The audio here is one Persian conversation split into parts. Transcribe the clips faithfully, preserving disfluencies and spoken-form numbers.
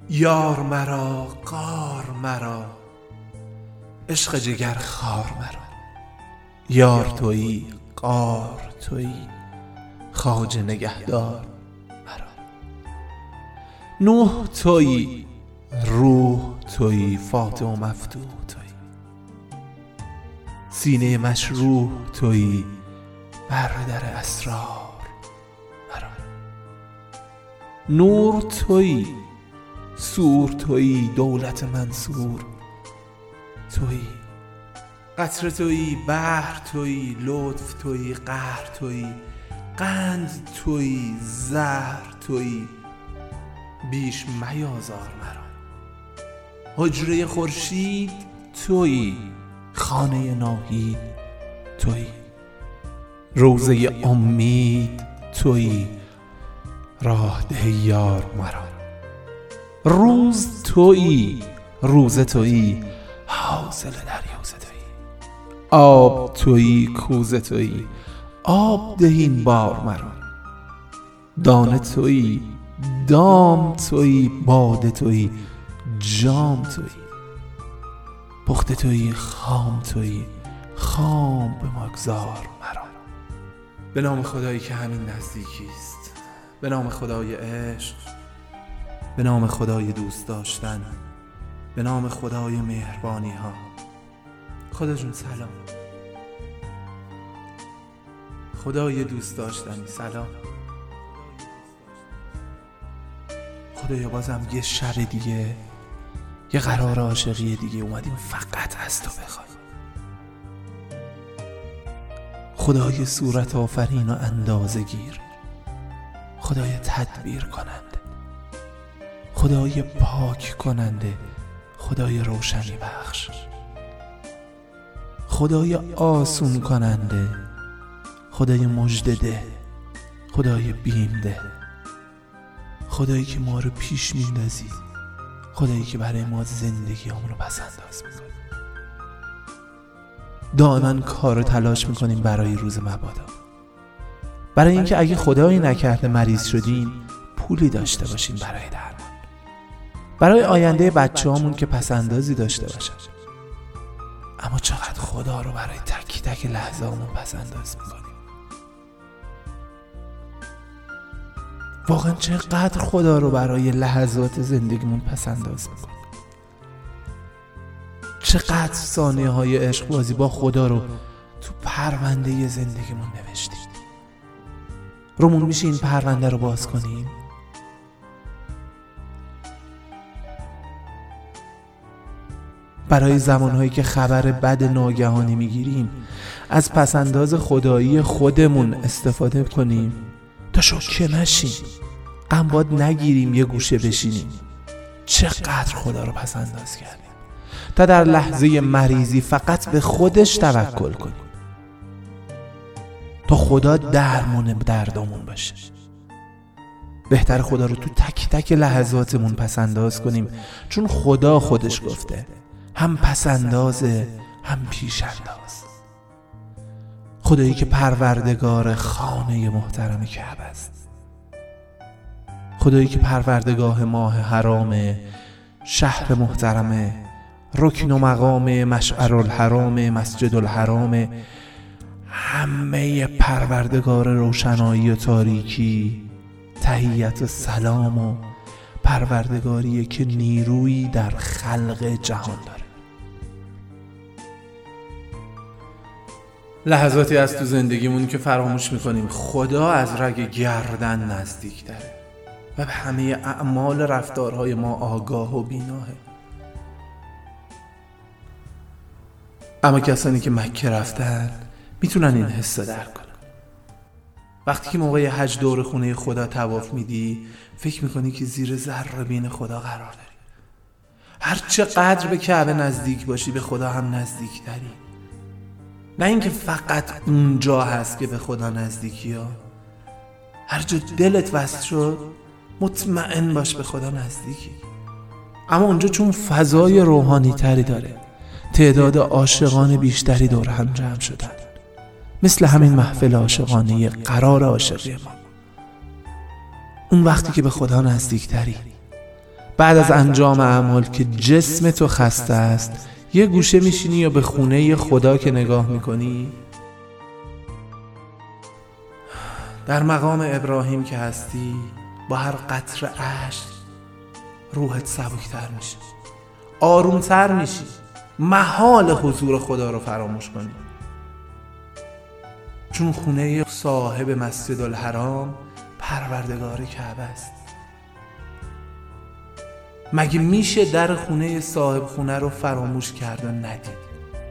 یار مرا غار مرا، عشق جگر خار مرا. یار تویی غار تویی، خواجه نگهدار مرا. نوح تویی، روح تویی، فاتح و مفتوح تویی. سینه مشروح تویی، برادر اسرار مرا. نور تویی، سور تویی، دولت منصور تویی. قطره تویی، بحر تویی، لطف تویی، قهر تویی. قند تویی، زهر تویی، بیش میازار مرا. حجره خورشید تویی، خانه ناهید تویی. روضه امید تویی، راه ده یار مرا. روز تویی، روزه تویی، حاصل دریوزه تویی. آب تویی، کوزه تویی، آب ده این بار مرا. دانه تویی، دام تویی، باده تویی، جام تویی. پخته تویی، خام تویی، خام به مگذار مرا. به نام خدایی که همین نزدیکی است، به نام خدای عشق، به نام خدای دوست داشتن، به نام خدای مهربانی ها. خدا جون سلام. خدای دوست داشتنی سلام. خدایا بازم یه شب دیگه، یه قرار عاشقی دیگه اومدیم فقط از تو بخوایم. خدای صورت آفرین و اندازه گیر، خدای تدبیر کننده، خدای پاک کننده، خدای روشنی بخش، خدای آسون کننده، خدای مژده، خدای بیم ده، خدایی که ما رو پیش میندازی، خدایی که برای ما زندگی همون رو پس انداز میکنی. دائما کار و تلاش میکنیم برای روز مبادا، برای اینکه اگه خدایی نکرده مریض شدیم پولی داشته باشیم برای درمان، برای آینده بچه هامون که پس اندازی داشته باشن. اما چقدر خدا رو برای تک تک لحظه همون پس انداز میکنیم. واقعا چقدر خدا رو برای لحظات زندگیمون پس انداز میکنیم. چقدر ثانیه های عشق بازی با خدا رو تو پرونده زندگیمون نوشتیم. رومون میشه این پرونده رو باز کنیم؟ برای زمانهایی که خبر بد ناگهانی میگیریم از پسنداز خدایی خودمون استفاده کنیم تا شوکه نشیم، غم باد نگیریم، یه گوشه بشینیم. چقدر خدا رو پسنداز کردیم تا در لحظه مریضی فقط به خودش توکل کنیم تا خدا درمون دردمون باشه. بهتر خدا رو تو تک تک لحظاتمون پسنداز کنیم، چون خدا خودش گفته هم پسندازه هم پیشنداز. خدایی که پروردگار خانه محترم کعبه است، خدایی که پروردگاه ماه حرامه، شهر محترمه، رکن و مقام مشعر الحرام، مسجد الحرام، همه پروردگار روشنایی و تاریکی، تحیت و سلام و پروردگاریه که نیرویی در خلق جهان داره. لحظاتی از تو زندگیمون که فراموش میکنیم خدا از رگ گردن نزدیک داره و به همه اعمال رفتارهای ما آگاه و بیناهه. اما کسانی که مکه رفتن میتونن این حس رو درک کنن. وقتی که موقع حج دور خونه خدا طواف میدی فکر میکنی که زیر ذره بین خدا قرار داری. هر چقدر به کعبه نزدیک باشی به خدا هم نزدیک تری. نه اینکه فقط اونجا هست که به خدا نزدیکی ها، هر جا دلت وصل شد مطمئن باش به خدا نزدیکی. اما اونجا چون فضای روحانی تری داره، تعداد عاشقان بیشتری دور هم جمع شدن، مثل همین محفل عاشقانه قرار عاشقی ما. اون وقتی که به خدا نزدیکتری بعد از انجام اعمال که جسم تو خسته است یه گوشه میشینی یا به خونه خدا که نگاه میکنی؟ در مقام ابراهیم که هستی با هر قطره اشک روحت سبکتر میشه، آرومتر میشی، محال حضور خدا رو فراموش کنی، چون خونه صاحب مسجد الحرام پروردگار کعبه است. مگه میشه در خونه صاحب خونه رو فراموش کرد و ندید؟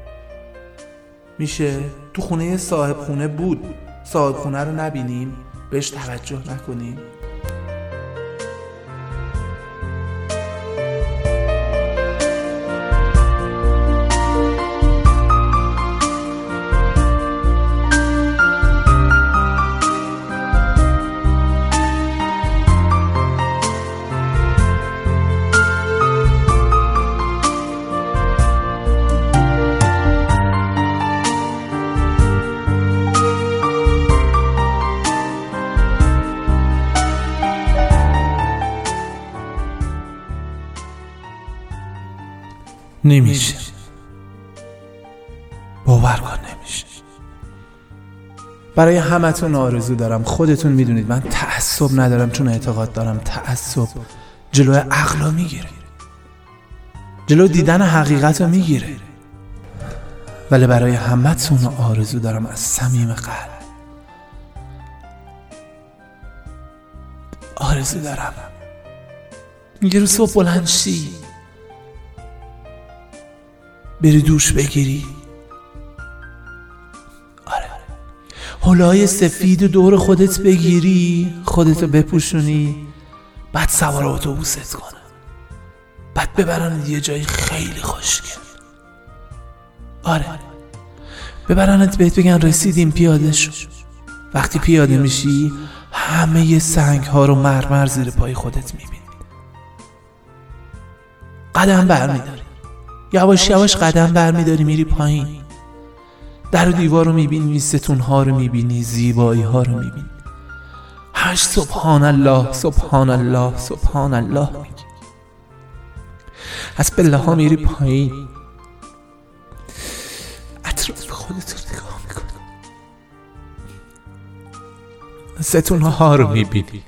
میشه تو خونه صاحب خونه بود، صاحب خونه رو نبینیم، بهش توجه نکنیم؟ نمیشه، باور کن نمیشه. برای همتون آرزو دارم، خودتون میدونید من تعصب ندارم، چون اعتقاد دارم تعصب جلوی عقل رو میگیره، جلو دیدن حقیقت رو میگیره. ولی برای همتون آرزو دارم از صمیم قلب، آرزو دارم یه روز صبح بلند شی، بری دوش بگیری، آره حلای سفید دور خودت بگیری، خودتو بپوشونی، بعد سوار اتوبوست کنن، بعد ببرنت یه جای خیلی خوشگل، آره ببرنت بهت بگن رسیدیم پیاده شو. وقتی پیاده میشی همه سنگ ها رو مرمر زیر پای خودت میبینی، قدم برمیداری، یواش یواش قدم برمیداری میری پایین، در و دیوار رو میبینی، ستون ها رو میبینی، زیبایی ها رو میبینی، همش سبحان الله سبحان الله سبحان الله میگی. از پله ها میری پایین، اطراف خودت رو نگاه میکنی، ستون ها رو میبینی،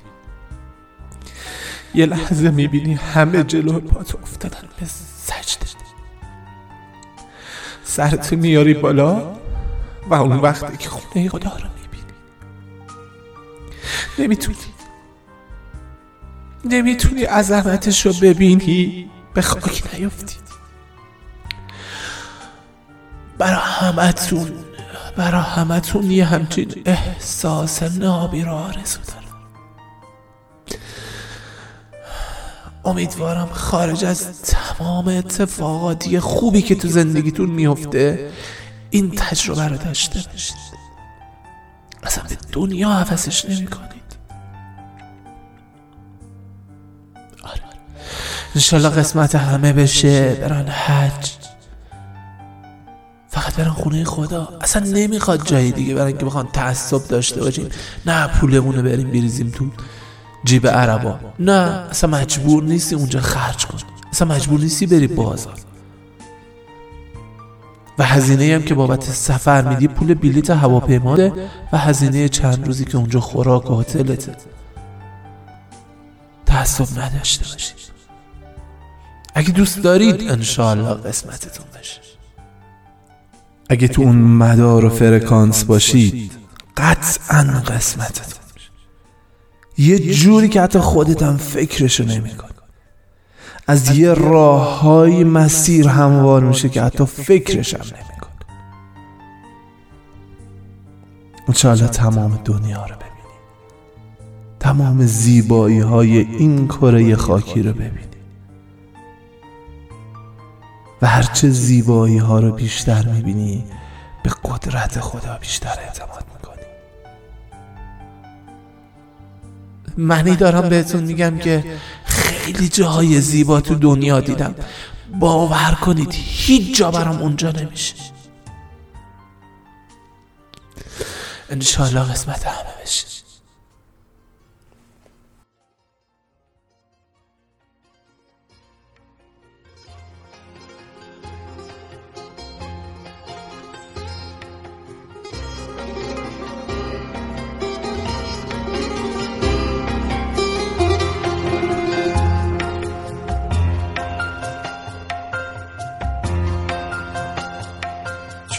یه لحظه میبینی همه جلو پات افتادن به سجده، سرت میاری بالا و اون وقتی که خونه خدا رو میبینی نمیتونی نمیتونی عظمتش رو ببینی، به خاک نیفتی. برا همتون برا همتون یه همچین احساس نابی رو آرزو دارم. امیدوارم خارج از تمام اتفاقاتی خوبی که تو زندگیتون میفته این تجربه رو داشته باشید، اصلا به دنیا حوضش نمی کنید. آره انشالله قسمت همه بشه، برن حج، فقط برن خونه خدا، اصلا نمیخواد جای دیگه برن که بخوان تعصب داشته باشیم، نه پولمون رو بریم بریزیم تو جیب عربا، نه اصلا مجبور نیستی اونجا خرج کن، اصلا مجبور نیستی بری بازار، و هزینه هم که بابت سفر میدی پول بلیط هواپیماته و هزینه چند روزی که اونجا خوراک و هتلته. تعصب نداشته باشید، اگه دوست دارید انشاءالله قسمتتون بشه، اگه تو اون مدار و فرکانس باشید قطعا قسمتتون یه جوری که حتی خودت هم فکرشو نمی کن، از یه راه های مسیر هموار میشه که حتی فکرش هم نمی کن. انشاءالله تمام دنیا رو ببینی، تمام زیبایی های این کره خاکی رو ببینی و هرچه زیبایی ها رو بیشتر میبینی به قدرت خدا بیشتر اعتماد میکنی. معنی دارم بهتون میگم که خیلی جاهای زیبا تو دنیا دیدم، باور کنید هیچ جا برام اونجا نمیشه. انشالله قسمت همه بشه.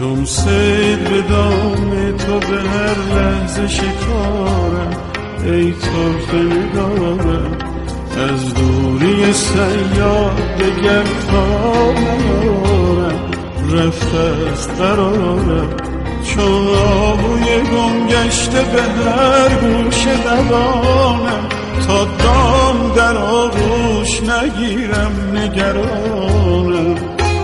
چون سید به دام تو به هر لحظه شکارم، ای طرف نگارم از دوری صیاد دگر تا نیارم، رفته از قرارم چون آهوی گم گشته به هر گوش دوانم، تا دام در آغوش نگیرم نگرانم.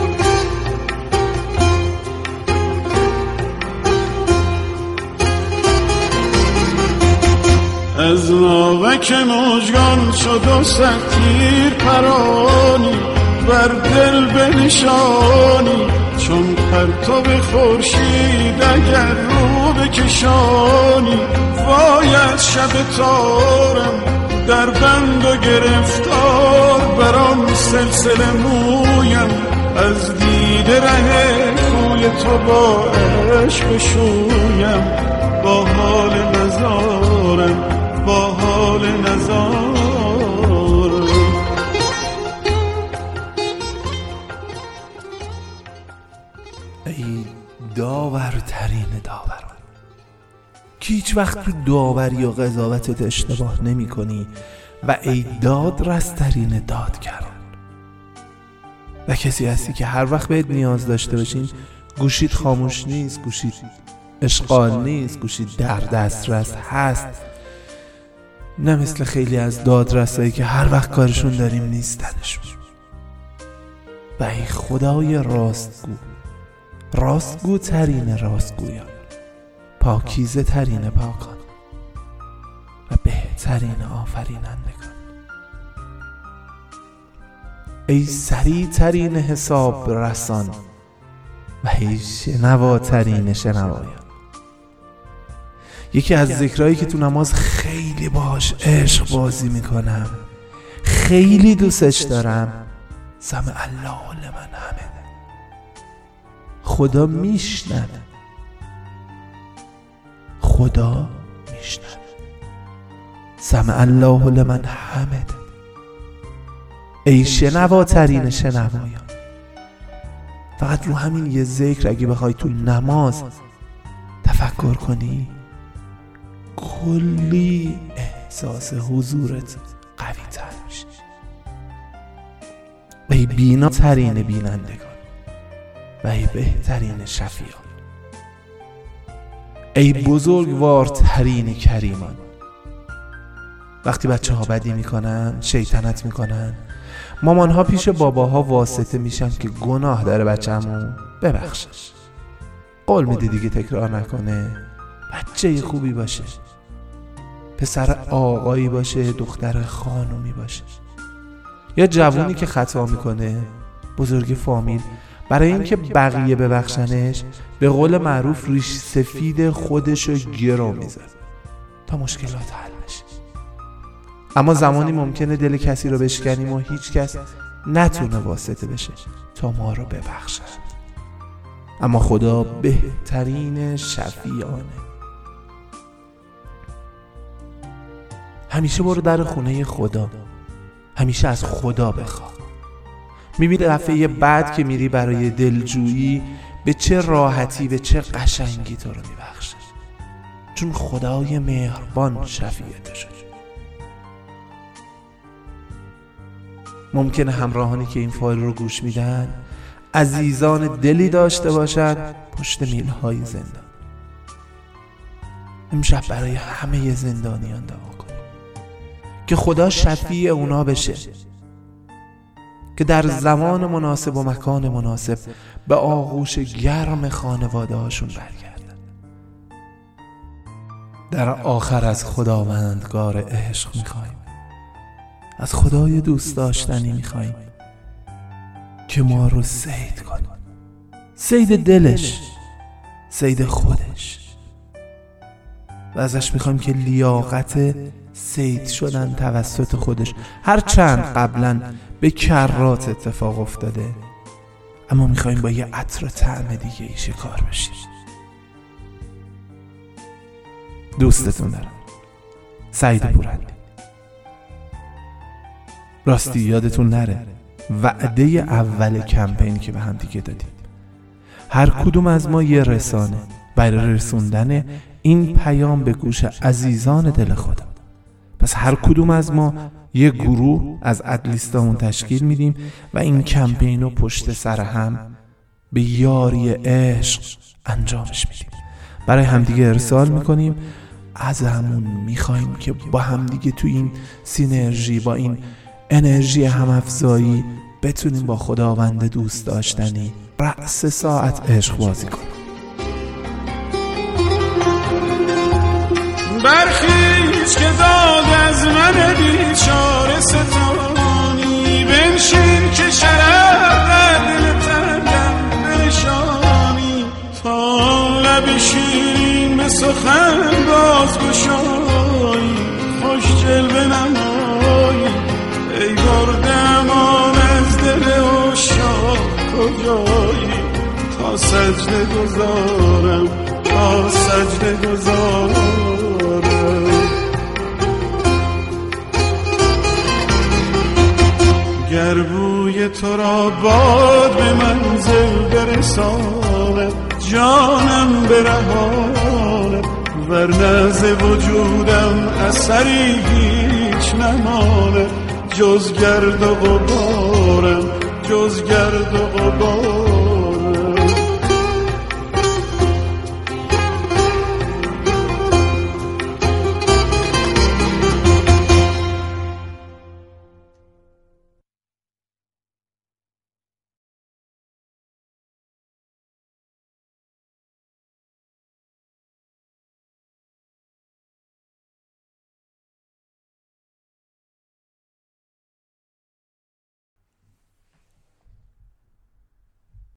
از ناوک مژگان شد و صد تیر پرانی، بر دل بنشانی چون پرتو خورشید اگر رو بکشانی. وای از شب تارم در بند و گرفتار، بران سلسله مویم از دیده ره کوی تو با عشق شویم. با حال نزارم با حال نزارم. ای داورترین داوران که هیچ وقت تو داوری و قضاوتت اشتباه نمی کنی و ای دادرسترین دادگران، و کسی هستی که هر وقت بهت نیاز داشته باشین گوشیت خاموش نیست، گوشیت اشغال نیست، گوشیت در دسترس هست، نه مثل خیلی از دادرسایی که هر وقت کارشون داریم نیستنشون. و ای خدای راستگو، راستگو ترین راستگویان، پاکیزه ترین پاکان و بهترین آفرینندگان، ای سریع ترین حساب رسان و ای شنواترین شنوایان. یکی از ذکرهایی که تو نماز خیلی باش عشق بازی میکنم، خیلی دوستش دارم، سمع الله لمن حمده. خدا میشنوه، خدا میشنوه. سمع الله لمن حمده. ای شنواترین شنوایان. فقط رو همین یه ذکر اگه بخوای تو نماز تفکر کنی، کلی احساس حضورت قوی تر میشه. ای بینا ترین بینندگان و ای بهترین شفیعان، ای بزرگوار ترین کریمان. وقتی بچه ها بدی میکنن، شیطنت میکنن، مامان ها پیش باباها واسطه میشن که گناه داره بچه‌مون ببخشش، قول میدی دیگه تکرار نکنه، بچه خوبی باشه، پسر آقایی باشه، دختر خانومی باشه. یا جوونی که خطا میکنه، بزرگ فامیل، برای اینکه بقیه ببخشنش به قول معروف ریش سفید خودشو گرو میزن تا مشکلات حل بشه. اما زمانی ممکنه دل کسی رو بشکنیم و هیچ کس نتونه واسطه بشه تا ما رو ببخشن. اما خدا بهترین شفیعانه. همیشه برو در خونه خدا، همیشه از خدا بخوا. میبینی دفعه بعد که میری برای دلجویی به چه راحتی، به چه قشنگی تو رو میبخشه، چون خدای مهربان شفیعت شد. ممکنه همراهانی که این فایل رو گوش میدن عزیزان دلی داشته باشن پشت میلهای زندان. امشب برای همه زندانیان دعا کنیم که خدا شفیع اونا بشه، که در زمان مناسب و مکان مناسب به آغوش گرم خانواده هاشون برگردن. در آخر از خداوندگار عشق میخوایم، از خدای دوست داشتنی میخوایم که ما رو صید کنه، صید دلش، صید خودش، و ازش میخوایم که لیاقت صید شدن توسط خودش، هرچند قبلا به کرات اتفاق افتاده، اما میخوایم با یه عطر طعم دیگه ای شکار بشیم. دوستتون دارم، سعید پورندی. راستی یادتون نره وعده اول کمپین که به هم دیگه دادیم، هر کدوم از ما یه رسانه برای رسوندن این پیام به گوش عزیزان دل خدا. پس هر کدوم از ما یه گروه از ادلیستامون تشکیل میدیم و این کمپین رو پشت سر هم به یاری عشق انجامش میدیم، برای همدیگه ارسال میکنیم. از همون میخوایم که با همدیگه تو این سینرژی، با این انرژی همافزایی بتونیم با خداوند دوست داشتنی رأس ساعت عشق بازی کنیم. برخیز که داد از من بیچاره ستانی، بنشین که شرف در دل تنگم بنشانی، تا لبی شیرین به سخن باز گشایی، خوش جلوه نمایی ای برده امان از دل عشاق کجایی، تا سجده گذارم تا سجده گذارم. گر بوی تو را باد به منزل برساند، جانم برهاند، ورنه ز وجودم اثری هیچ نماند، جز گرد و غبارم جز گرد و غبارم.